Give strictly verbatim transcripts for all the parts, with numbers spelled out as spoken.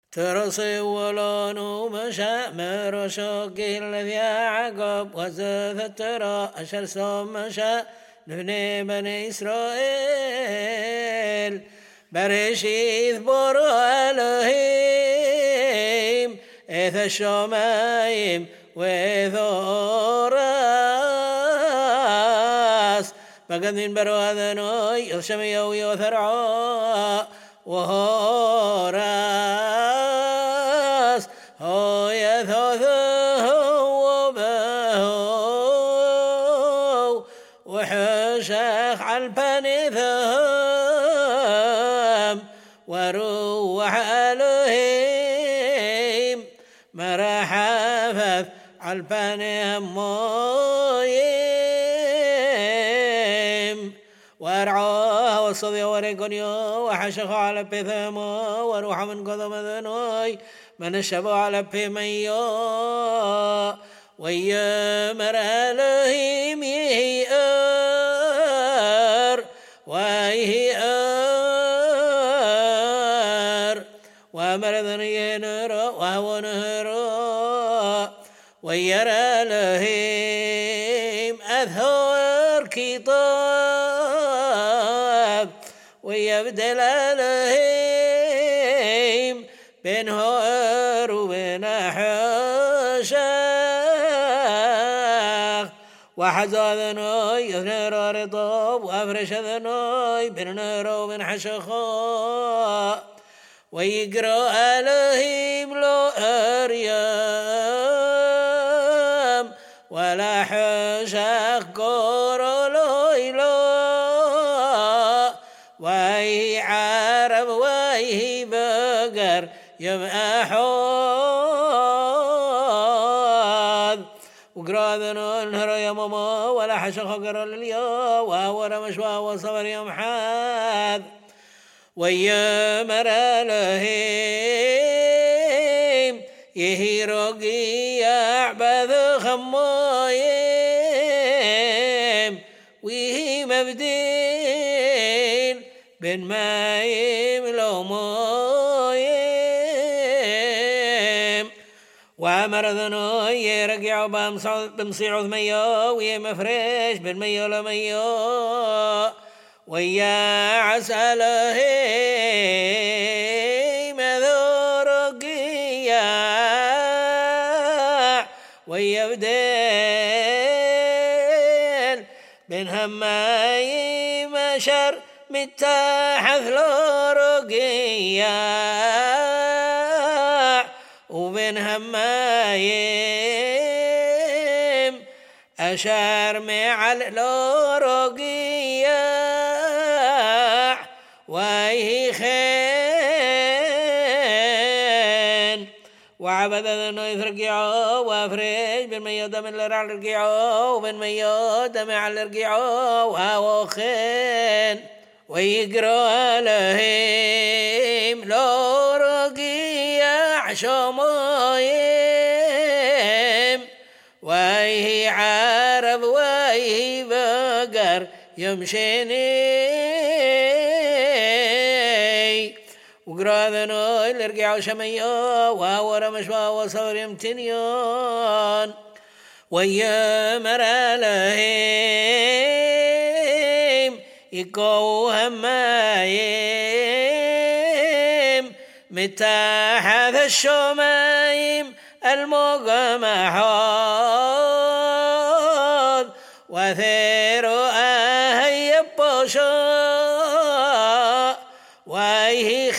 ترصي ولون مشاء مرشوق الذي عقب وزث ترى أشر صوم مشاء نبني بني إسرائيل برشيث برو ألهيم إث الشمايم وإث أوراس بقدين برو أذنوي يشمي ويثرعا وهوراس هو يثوثه وبهو وحشخ عالبنيثهم وروح ألهيم مرحفث عالبنيهم مويم وارعوه والصدي ورقنيو وحشخ على بثمو وروح من قضم ذنوي من الشبو على بميو ويمر ألهيم يهيئر ويهيئر وامر ذني نرى وهو نهرى ويرى ألهيم أثور كتاب ويبدل ألهيم بين هور وبين حشاخ وحزا ذنوي يثنر رطوب وأفرش ذنوي بين نهر وبين حشخاء ويقرأ ألهيم لو أريام ولا حشاخ قرأ لويلو وي عرب وي بقر يبقى حوض وقرأ ذنو النهر يا ماما ولا حشخ قرأ لليا وهو رمشوا وصبر يوم حاذ ويمر ألهيم يهيرقي يعبذ خمويم ويه مبدين بين مايم لو مويم وامر ذنو يرقع بمصيع ثميو ويه مفرش بين ميو لميو ويا عسلهيم ذو رقيا ويبدل بين هماي مشر متاحث لو رقيا وبين همايم أشار معل لو رقيا ويخين وعبد ذنو يثرقعو وافرج بين ميو دم اللرع الرقعو وبين ميو دم على الرقعو وخين ويقرأ ألهيم لو رقيا عشمويم ويه عرب ويه بقر يمشيني وقرأ ذنو الارقع شميو وهو رمشوا وصور يمتنيون ويمر ألهيم يقو همايم متاحث الشمايم المقمحوض وثيرو أهيب بوشو ويه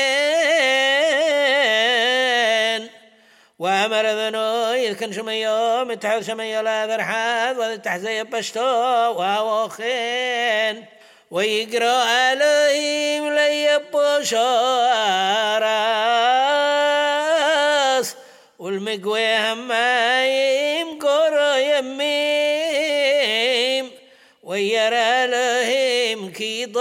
خين وامر ذنو يذكن شميو متحث شميو لا ذرحاذ وذي تحزي بشتو وهو خين ويقرأ ألهيم ليبو شوراس والمقوي همايم قرأ يميم ويرى ألهيم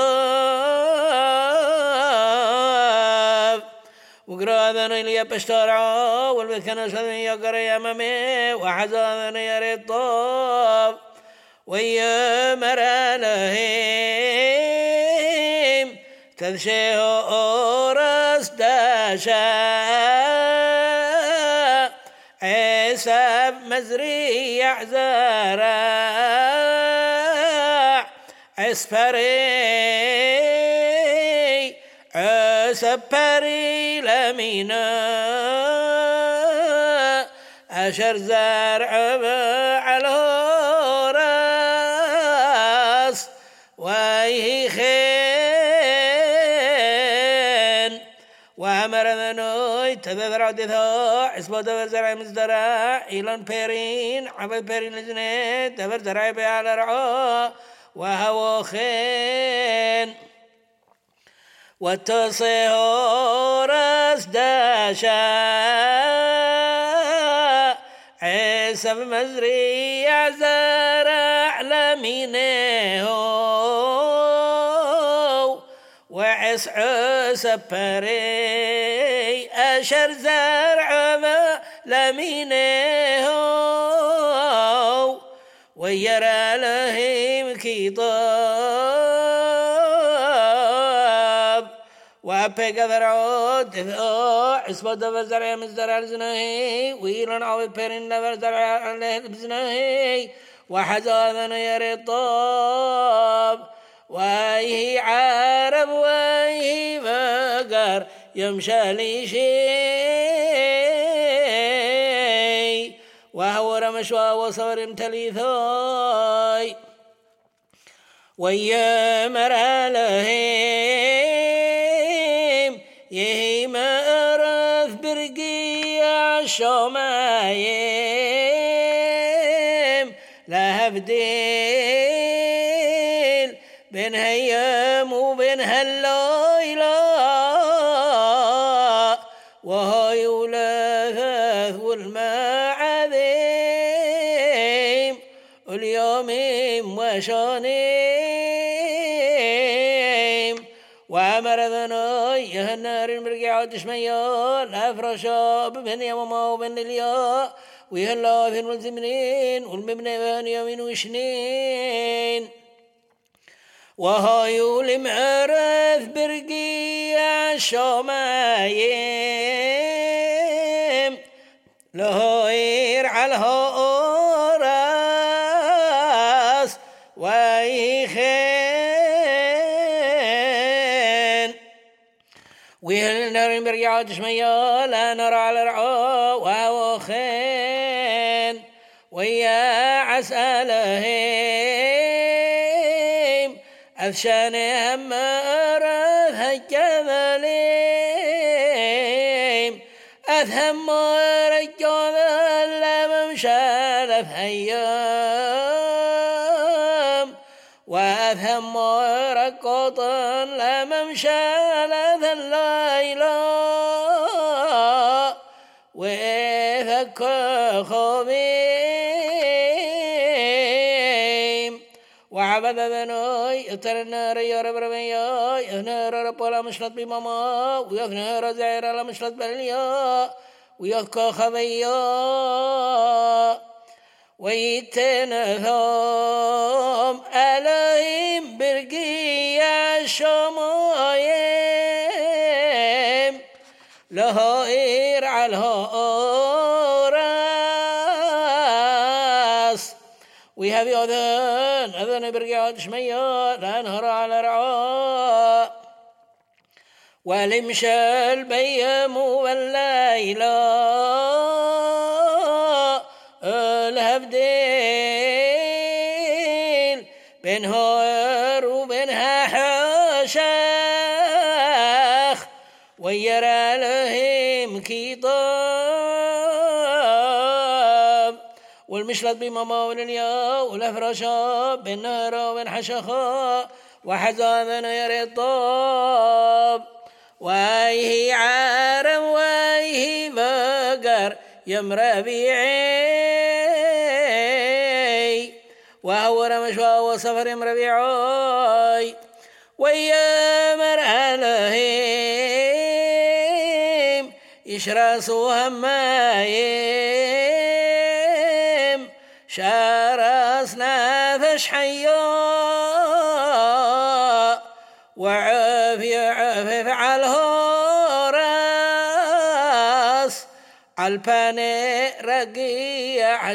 كيضاف وقرأ ذنو ليبشترعو والبثكنا شذن يقرأ يمامي وحزا ذنو يريطاف ويمر ألهيم تذشيه أورس دا داشا عيسى مزريع زرع عسفري عسفري لمينا أشر زرع على راس ويخين وأمر ذنوي تذرع دثا عصبة دبر زرع مزدرع إيلان بيرين عبد بيرين لزنيت دبر زرع بيعلى رعا وهو خين وتصير أسداشا عيسى بمزريع زرع لمينه وعس عسبري أشر زرع لمينه ويرى لهم كتاب وأبيك ذرعود عصبة دبر زرع مزدرع لزنهي ويلان عوض بيرين دبر زرع عليه بزنهي وحزاذن يري الطاب وهي عرب وهي فقر يمشى لي شيء وهو رمشوا وصور امتليثاي ويامر عليهم يهي مأرث برقيع شمايم لهبديل بين هيام وبين هالليلة وهاي ولاثاث والمعاذيم واليومين وشانيم وأمر ذنوي يهنار المرقع ودشميا الأفرشا بمن يوما وبن اليا ويهلا في الملزمين والمبنى بان يومين وشنين وهايو لمعرث برقيع شمايم لهير على الراس ويخين ويهلنا برقيع دشميا لا نرى على رعا وخين ويا عسالهم أفشانهم مرض هالجبلين أفهم رجال لممشى هيام وأفهم ركض لممشى الليلة وفك خبيم وعبد ذنوي يتر النار يا رب ربيا يهنر رب ولا مشلط بماما ويهنر زعير ولا مشلط باليا ويهكا خبيا ويتنهم عليهم برقيا شمايم لهائر على الراس ويهب يأذن أذن برقيا شميا لا نهر على رعاء ولمشى البيم والليلة الهبديل بين هور وبينها حشاخ ويرى لهم كتاب والمشلط بماما والليا والأفراشا بين نهر وبين حشاخا وحزاذن يري الطاب وهي عارم وهي بقر يم ربيعي وهو رمشوا وصفر يم ربيعي ويامر عليهم يشرسوا همايم شرسنا فشحيا وعافية عافية على الهورة عالباني رقيع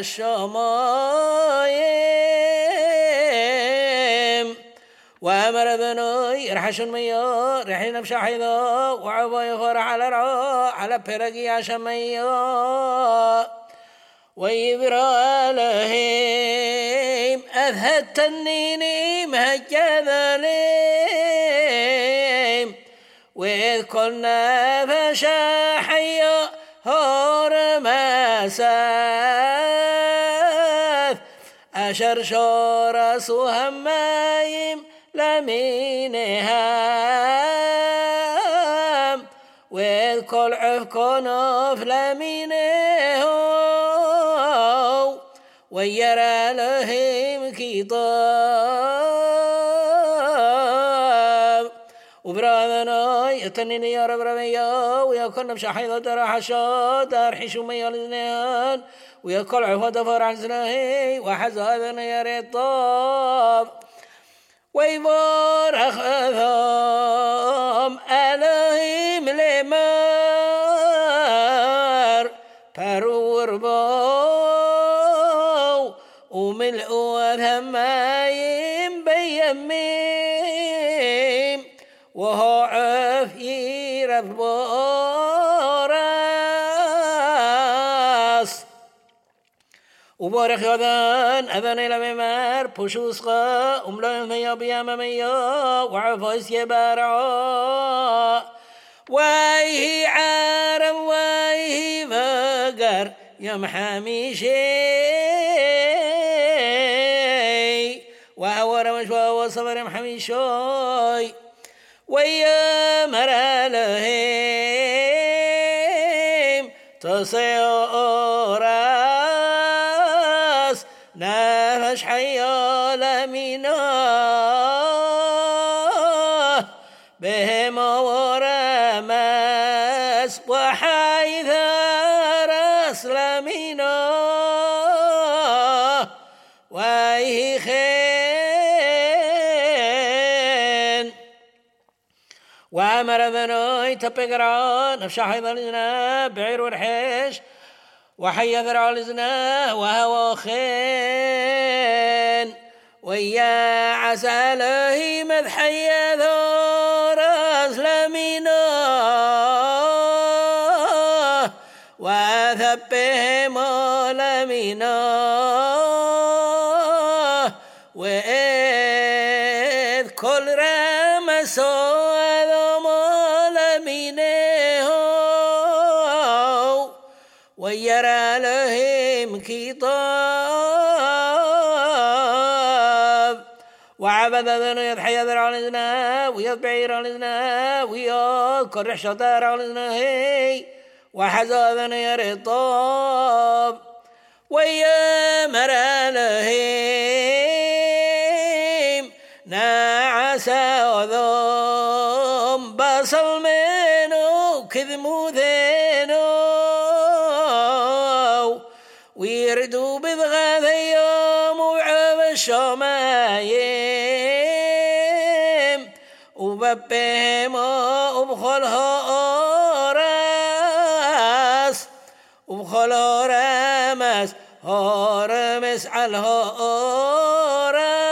الشمايم وأمر ذنوي رحشن ميو رحين بشاحيذو وعبو يخور على رعو على برقيع شميو ويبرى لهم أذهى التنيني مهجذ لهم وإذ كنا فشاحيو هور مساث أشر شور سهمايم لمينهم وإذ كل عفكنوف لمينهم ويرى لهم كتاب وبراذنا يتنيني يا رب رميا ويكون بشحيضة ترحشا ترحش ميا لزنان ويكل عفوة فرح زناهي وحزاذنا يا ريطاب ويبار أخذهم ألهيم لمار برور بو وملئوا ثمايم بيميم وهو عفي رب راس وبارك يذان أذن إلى ممر بشوسقا أملا ميا بيام ميا وعفاس يبارع ويه عارم ويه فقر يا محامي شي وهو رمش وهو صبر يا محامي شوي ويا مرا لهم تصيراس نفش حيال ميناه بهم ورمس وحيث رس لميناه ويخين وامر ذنوي تبقرا نفش حيث لزنا بعير ورحش وحي ذرع لزنا وهو خين ويا عسى له مذحي ذورس لميناه وثبهم لميناه وإذ كل رمسوا ذم لمينه ويرى لهم كتاب وعبد ذنو يضحي ذرع لزنا ويضبعير لزنا ويذكر رحشة لزنا هي وحزا ذنو يرطاب ويامر لهم نعس وذم بصل منو كذمو ذنو ويردوا بضغاث يوم وعب الشمايم وببهم وبخلها راس وبخلها رمس هرمس على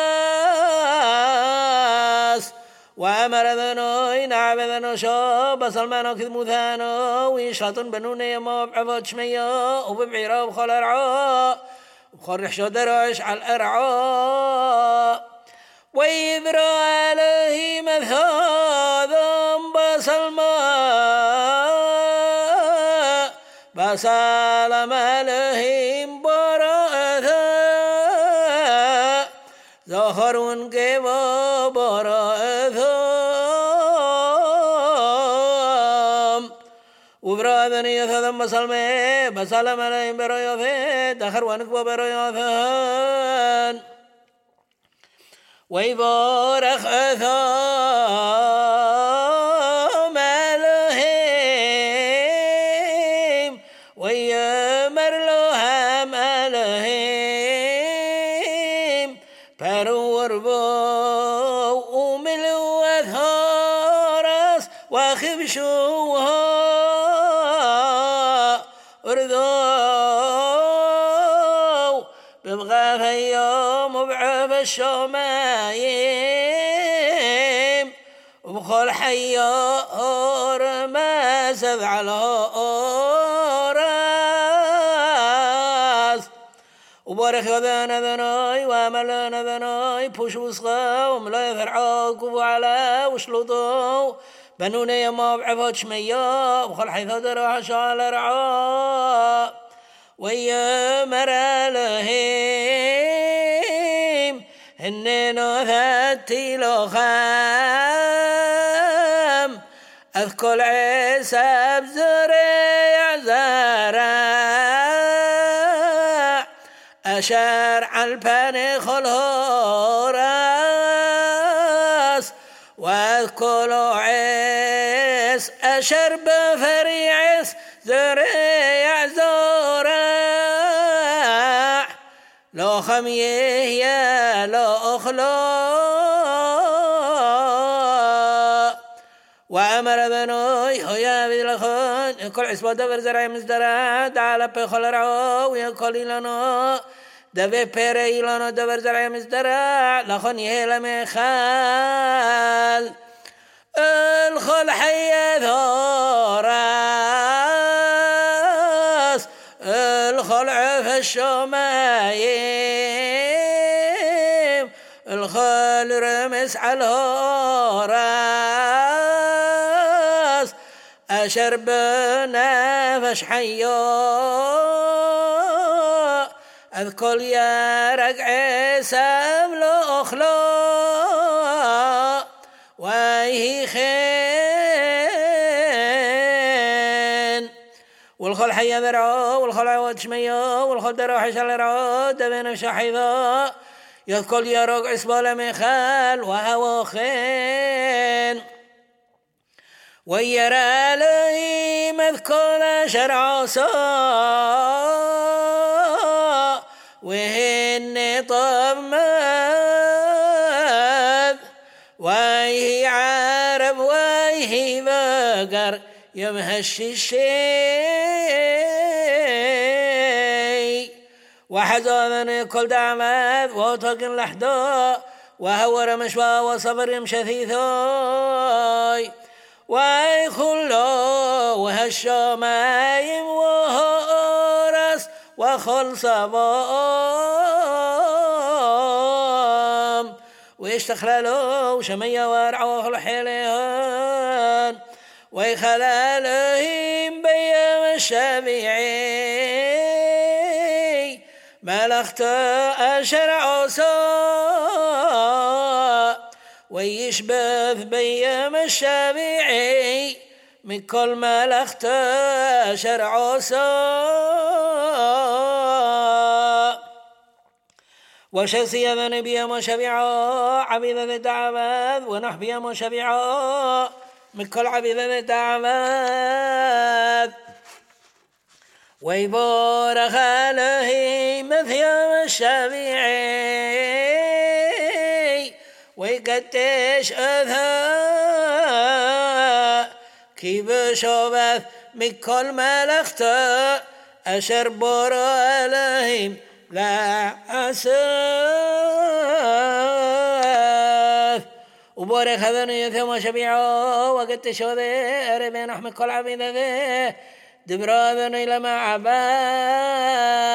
راس وأمر ذنوي نعب ذنو شاب بصل مانو كذمو ثانو ويشاطن بنوني ما بعفوت شميا وببعيرا وبخل أرعا وبخل رحشو دراش على الأرعا ويبرا عليه مثاذا بصل ما بصل مالهم براثا زهر كيما براثا وبراذني يثذم بصل ما بصل مالهم براثا دخر ونكبو براثا ويبارخ أثام لهم ويمر لهم لهم فرور بو ملو أثارس وخبشوها وردو ببغاث يوم وبعب الشومايم وبخل حيار ما سبع الهراس وبارك ذنا ذناي وعملنا ذناي بوش وسخا وملا فرعاق على وشلطو بنوني ما بعفت شميا وخل حيث دراح شال رعا ويا مرا لهيم هننا ثاتي لخام أذكر عيسى بزريع زرع أشار عالباني خلهوراس واذكر عيس أشر بفريعس زريع زرع لو خميه يا لو أخلا وأمر بنوي هيا بالخون كل عصبة دبر زرع مزدرع تعالى بخل رعو ويقول لنا دبي بيري لنا دبر زرع مزدرع لخون يهلا مخال الخل حي ثوراس الخلع في الشمايم الخل رمس على الهراس أشرب نفش حيا أذكر يا رقع سبل أخلا ويه خين والخل حيا ذرعو والخل عواد شميا والخل دروح شلرعو دبين شحيذا يذكر يا رقع سبال مخال وهو خين ويرى لي مذكر شرع صا وهن طمذ ويه عرب ويه بقر يمهش الشيء وحزاذن كل دعمذ وطق لحدا وهو رمشوا وصبر يمشثيثاي ويخلو وهالشمايم وهورس وخل صبام ويشتخللو شمية وارعوه الحليهان ويخلالهم بيام الشبيعي ملخت أشرع صا ويشبث بيام الشبيعي من كل ملخت شرع صا وشسي ذنبي مشبعا عبيد ذي تعبد ونحبي مشبعا من كل عبيد ذي تعبد ويبارك عليه مثيام الشبيعي ويقدش أذى كيف شبث من كل ملخت أشربر عليهم لا أسف وبارك هذا يثم شبيعا وقدش أذى أربين أحمد كل عبيد ذي دبرا ذني لما عباد